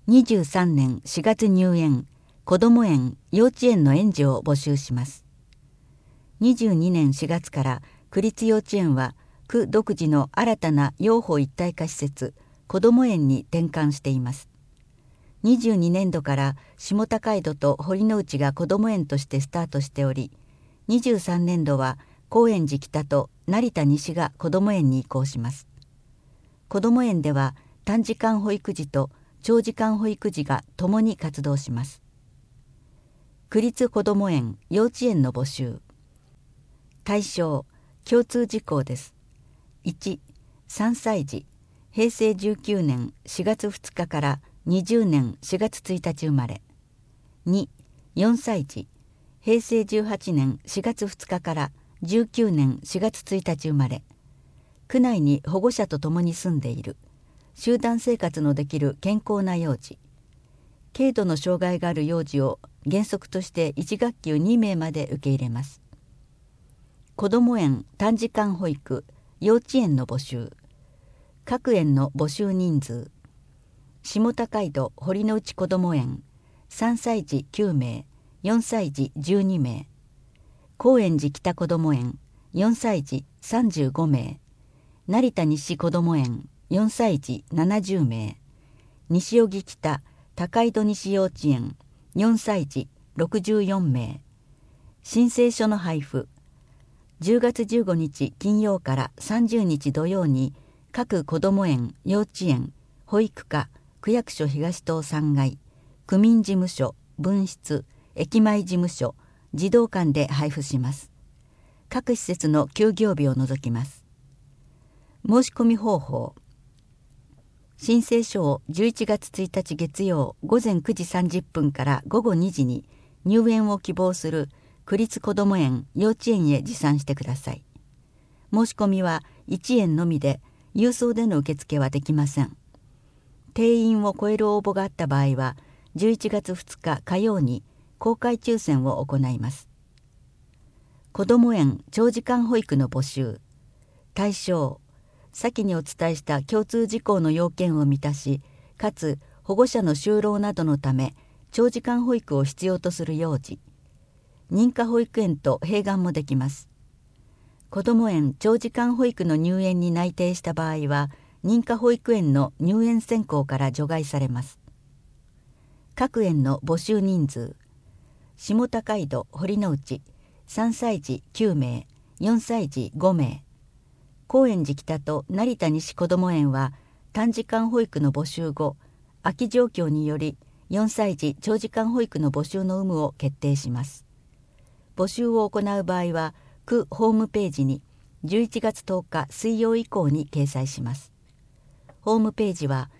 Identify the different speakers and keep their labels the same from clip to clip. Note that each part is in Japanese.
Speaker 1: 23年4月入園、こども園、幼稚園の園児を募集します。22年4月から区立幼稚園は区独自の新たな幼保一体化施設、こども園に転換しています。22年度から下高井戸と堀之内がこども園としてスタートしており、23年度は高円寺北と成田西がこども園に移行します。こども園では短時間保育児と長時間保育児が共に活動します。区立こども園、幼稚園の募集。対象、共通事項です。1、3歳児、平成19年4月2日から20年4月1日生まれ。2、4歳児、平成18年4月2日から19年4月1日生まれ。区内に保護者と共に住んでいる。集団生活のできる健康な幼児。軽度の障害がある幼児を原則として1学級2名まで受け入れます。こども園短時間保育、幼稚園の募集。各園の募集人数。下高井戸堀之内こども園、3歳児9名、4歳児12名。高円寺北こども園、4歳児35名。成田西こども園、4歳児70名。西荻北高井戸西幼稚園、4歳児64名。申請書の配布。10月15日金曜から30日土曜に各こども園、幼稚園、保育課、区役所東棟3階、区民事務所、分室、駅前事務所、児童館で配布します。各施設の休業日を除きます。申し込み方法。申請書を11月1日月曜午前9時30分から午後2時に入園を希望する区立こども園、幼稚園へ持参してください。申し込みは1園のみで、郵送での受付はできません。定員を超える応募があった場合は、11月2日火曜に公開抽選を行います。こども園長時間保育の募集。対象、先にお伝えした共通事項の要件を満たし、かつ保護者の就労などのため長時間保育を必要とする幼児。認可保育園と併願もできます。こども園長時間保育の入園に内定した場合は、認可保育園の入園選考から除外されます。各園の募集人数。下高井戸堀之内、3歳児9名、4歳児5名。高円寺北と成田西こども園は短時間保育の募集後、空き状況により4歳児長時間保育の募集の有無を決定します。募集を行う場合は、区ホームページに11月10日水曜以降に掲載します。ホームページは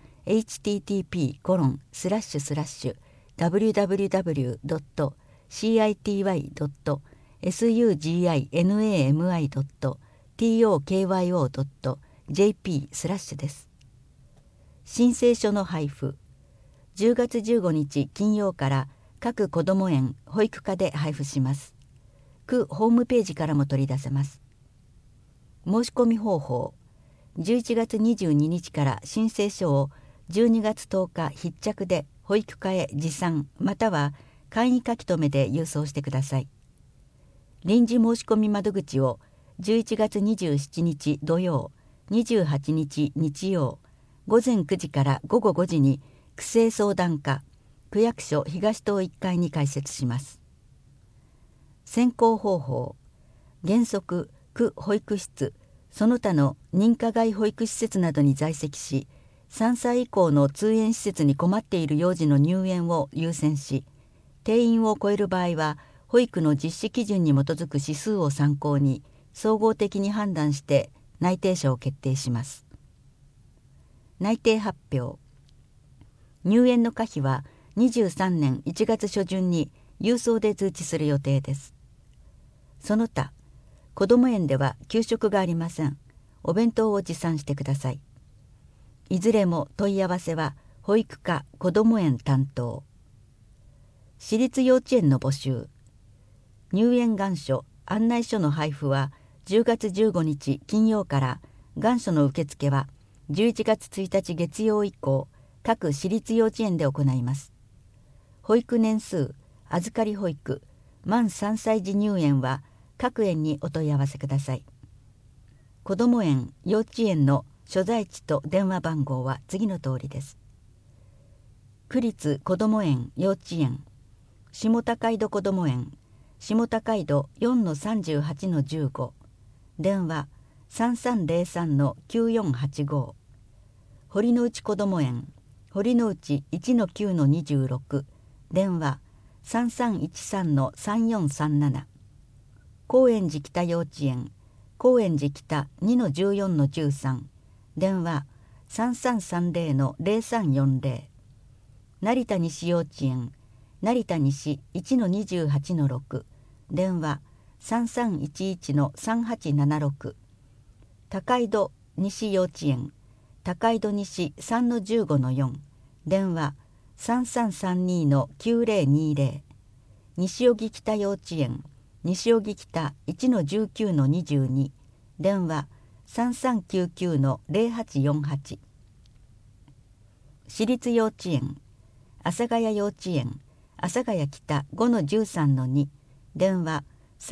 Speaker 1: http://www.city.suginami.tokyo.jp/ です。申請書の配布。10月15日金曜から各こども園、保育課で配布します。区ホームページからも取り出せます。申し込み方法。11月22日から申請書を12月10日必着で保育課へ持参または簡易書留で郵送してください。臨時申し込み窓口を11月27日土曜、28日日曜、午前9時から午後5時に区政相談課、区役所東棟1階に開設します。選考方法。原則、区保育室、その他の認可外保育施設などに在籍し、3歳以降の通園施設に困っている幼児の入園を優先し、定員を超える場合は、保育の実施基準に基づく指数を参考に、総合的に判断して内定者を決定します。内定発表。入園の可否は23年1月初旬に郵送で通知する予定です。その他、こども園では給食がありません。お弁当を持参してください。いずれも問い合わせは保育課こども園担当。私立幼稚園の募集。入園願書、案内書の配布は10月15日金曜から、願書の受付は11月1日月曜以降、 各私立幼稚園で行います。保育年数、預かり保育、満3歳児入園は各園にお問い合わせください。こども園、幼稚園の所在地と電話番号は次の通りです。区立こども園幼稚園、下高井戸こども園、下高井戸 4-38-15、電話 3303-9485、堀之内こども園、堀之内 1-9-26、電話 3313-3437、高円寺北幼稚園、高円寺北 2-14-13、電話 3330-0340、成田西幼稚園、成田西 1-28-6、電話 3311-3876、高井戸西幼稚園、高井戸西 3-15-4、電話 3332-9020、西荻北幼稚園、西荻北 1-19-22、電話 3399-0848、私立幼稚園、阿佐ヶ谷幼稚園、阿佐ヶ谷北 5-13-2、電話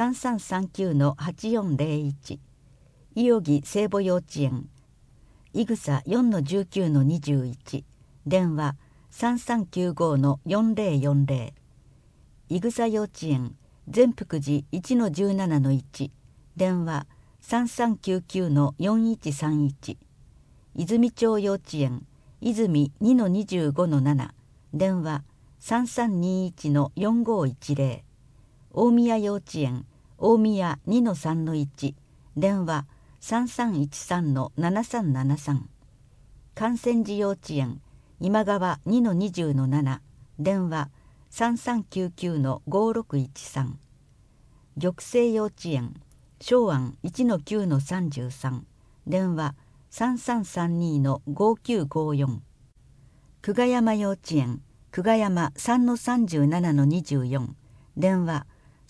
Speaker 1: 3339-8401、伊予木聖母幼稚園、伊草 4-19-21、電話 3395-4040、伊草幼稚園、善福寺 1-17-1、電話 3399-4131、泉町幼稚園、泉 2-25-7、電話 3321-4510、大宮幼稚園、大宮 2-3-1、電話 3313-7373、観泉寺幼稚園、今川 2-20-7、電話 3399-5613、玉成幼稚園、昭安 1-9-33、電話 3332-5954、久我山幼稚園、久我山 3-37-24、電話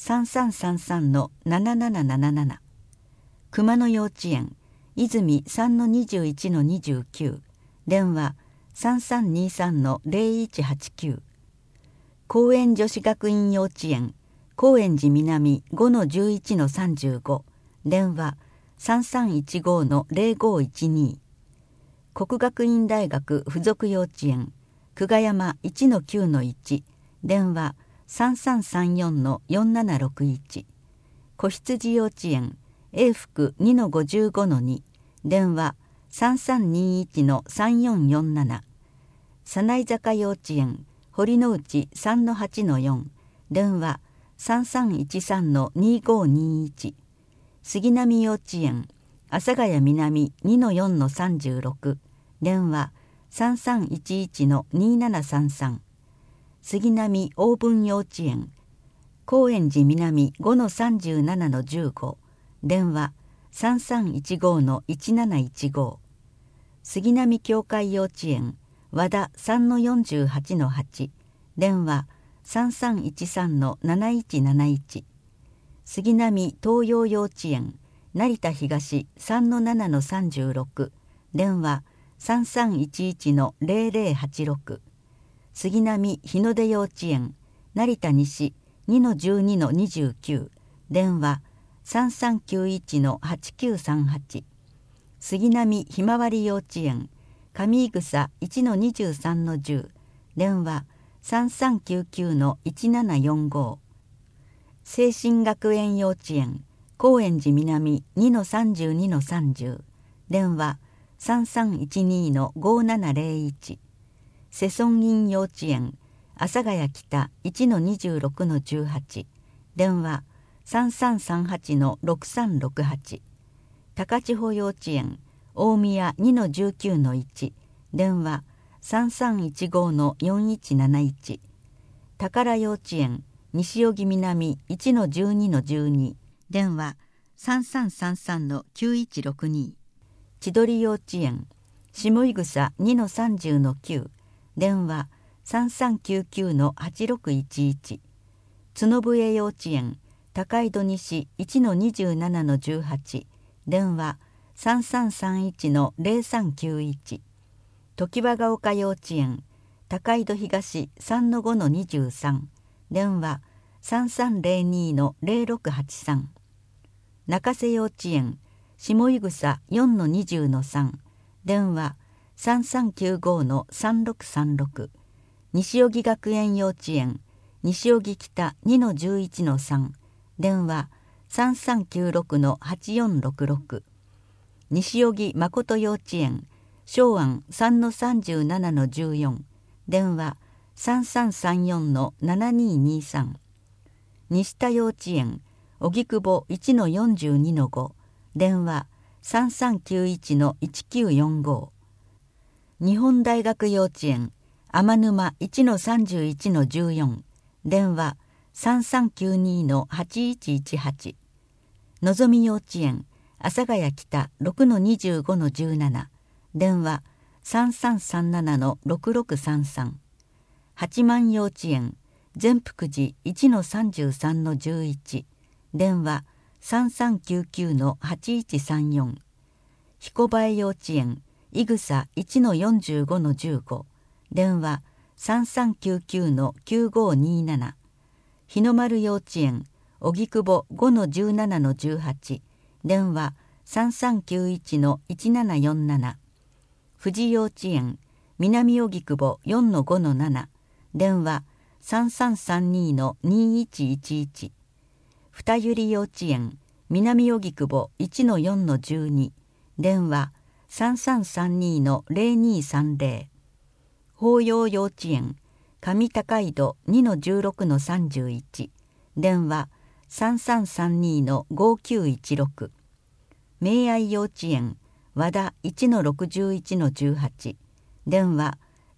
Speaker 1: 3333-7777、熊野幼稚園、泉 3-21-29、電話 3323-0189、高円女子学院幼稚園、高円寺南 5-11-35、電話 3315-0512、國學院大學附属幼稚園、久我山 1-9-1、電話 3334-4761、子羊幼稚園、永福 2-55-2、電話 3321-3447、早苗坂幼稚園、堀之内 3-8-4、電話 3313-2521、杉並幼稚園、阿佐ヶ谷南 2-4-36、電話 3311-2733、杉並大文幼稚園、高円寺南 5-37-15、電話 3315-1715、杉並教会幼稚園、和田 3-48-8、電話 3313-7171、杉並東洋幼稚園、成田東 3-7-36、電話 3311-0086、杉並日の出幼稚園、成田西 2-12-29、電話 3391-8938、杉並ひまわり幼稚園、上井草 1-23-10、電話 3399-1745、聖心学園幼稚園、高円寺南 2-32-30、電話 3312-5701、世尊院幼稚園、阿佐ヶ谷北 1-26-18、電話 3338-6368、高千穂幼稚園、大宮 2-19-1、電話 3315-4171、宝幼稚園、西荻南 1-12-12、電話 3333-9162、千鳥幼稚園、下井草 2-30-9、電話 3399-8611、角笛幼稚園、高井戸西 1-27-18、電話 3331-0391、 常盤ヶ丘幼稚園高井戸東 3-5-23 電話 3302-0683 中瀬幼稚園下井草 4-20-3 電話 3395-3636 西荻学園幼稚園西荻北 2-11-3 電話 3396-8466 西荻誠幼稚園昭安 3-37-14 電話 3334-7223 西田幼稚園荻窪 1-42-5 電話 3391-1945 日本大学幼稚園天沼 1-31-14 電話 3392-8118 のぞみ幼稚園阿佐ヶ谷北 6-25-17 電話 3337-6633 八幡幼稚園善福寺 1-33-11 電話 3399-8134 彦映幼稚園井草 1-45-15 電話 3399-9527 日の丸幼稚園荻窪 5-17-18 電話 3391-1747 富士幼稚園南荻窪 4-5-7 電話 3332-2111 二百合幼稚園南荻窪 1-4-12 電話 3332-0230 法要幼稚園上高井戸 2-16-31 電話 3332-5916 明愛幼稚園和田 1-61-18 電話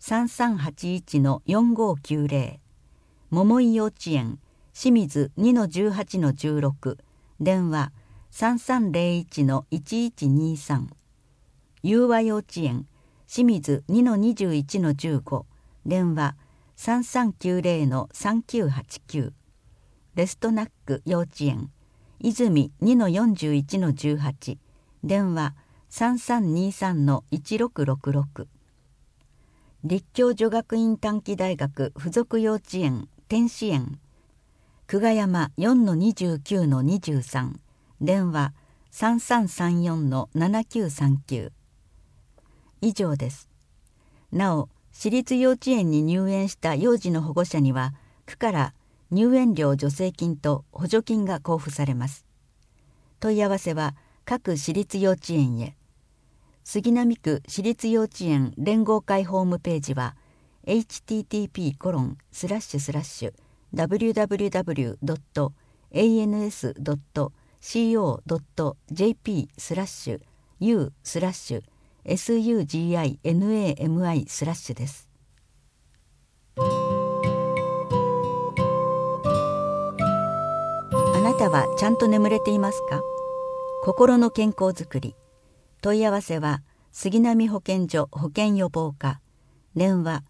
Speaker 1: 3381-4590 桃井幼稚園清水 2-18-16 電話 3301-1123 友和幼稚園清水 2-21-15 電話 3390-3989 レストナック幼稚園泉 2-41-18 電話 3323-1666 立教女学院短期大学附属幼稚園天使園久我山 4-29-23 電話 3334-7939 以上です。なお、私立幼稚園に入園した幼児の保護者には区から入園料助成金と補助金が交付されます。問い合わせは各私立幼稚園へ。杉並区私立幼稚園連合会ホームページは http://www.ans.co.jp/u/suginami/ です。あなたはちゃんと眠れていますか？心の健康づくり。問い合わせは杉並保健所保健予防課電話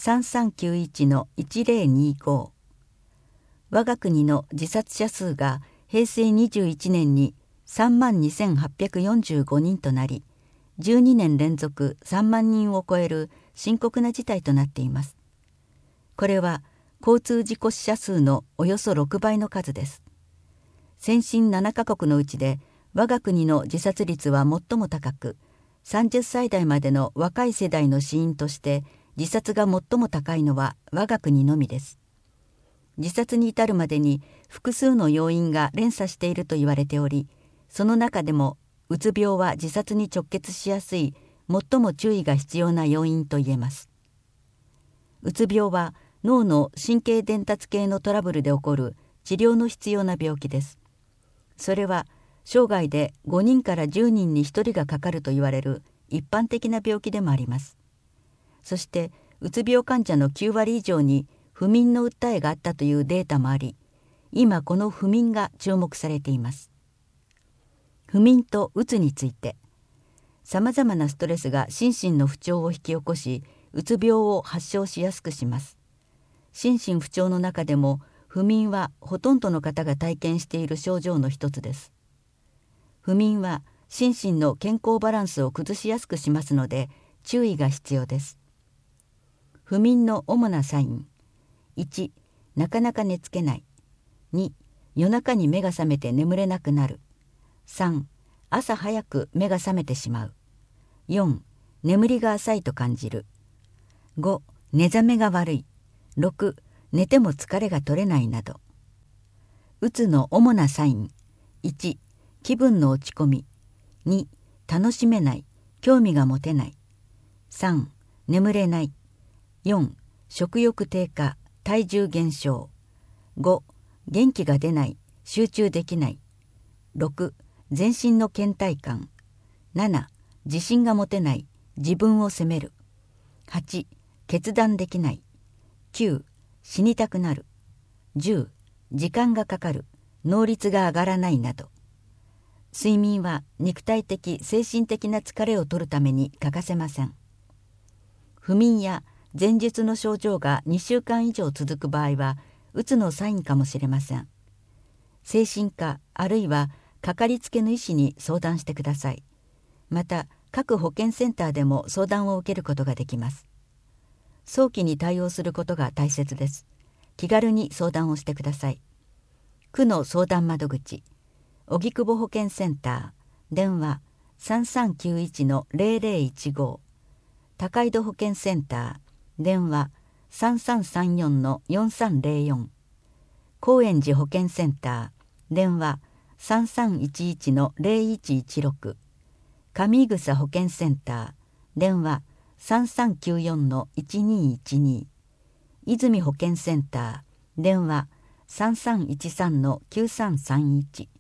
Speaker 1: 3391-1025 我が国の自殺者数が平成21年に 32,845 人となり12年連続3万人を超える深刻な事態となっています。これは交通事故死者数のおよそ6倍の数です。先進7カ国のうちで我が国の自殺率は最も高く、30歳代までの若い世代の死因として自殺が最も高いのは我が国のみです。自殺に至るまでに複数の要因が連鎖していると言われており、その中でもうつ病は自殺に直結しやすい最も注意が必要な要因と言えます。うつ病は脳の神経伝達系のトラブルで起こる治療の必要な病気です。それは生涯で5人から10人に1人がかかると言われる一般的な病気でもあります。そしてうつ病患者の9割以上に不眠の訴えがあったというデータもあり、今この不眠が注目されています。不眠とうつについて、さまざまなストレスが心身の不調を引き起こし、うつ病を発症しやすくします。心身不調の中でも不眠はほとんどの方が体験している症状の一つです。不眠は心身の健康バランスを崩しやすくしますので、 注意が必要です。不眠の主なサイン。1、なかなか寝つけない。2、夜中に目が覚めて眠れなくなる。3、朝早く目が覚めてしまう。4、眠りが浅いと感じる。5、寝覚めが悪い。6、寝ても疲れが取れないなど。うつの主なサイン。1、気分の落ち込み。2、楽しめない、興味が持てない。3、眠れない。4、食欲低下、体重減少。5、元気が出ない、集中できない。6、全身の倦怠感。7、自信が持てない、自分を責める。8、決断できない。9、死にたくなる。10、時間がかかる、能率が上がらないなど。睡眠は肉体的・精神的な疲れを取るために欠かせません。不眠や前述の症状が2週間以上続く場合は、うつのサインかもしれません。精神科あるいはかかりつけの医師に相談してください。また、各保健センターでも相談を受けることができます。早期に対応することが大切です。気軽に相談をしてください。区の相談窓口、荻窪保健センター、電話 3391-0015、高井戸保健センター、電話 3334-4304、高円寺保健センター、電話 3311-0116、上井草保健センター、電話 3394-1212、泉保健センター、電話 3313-9331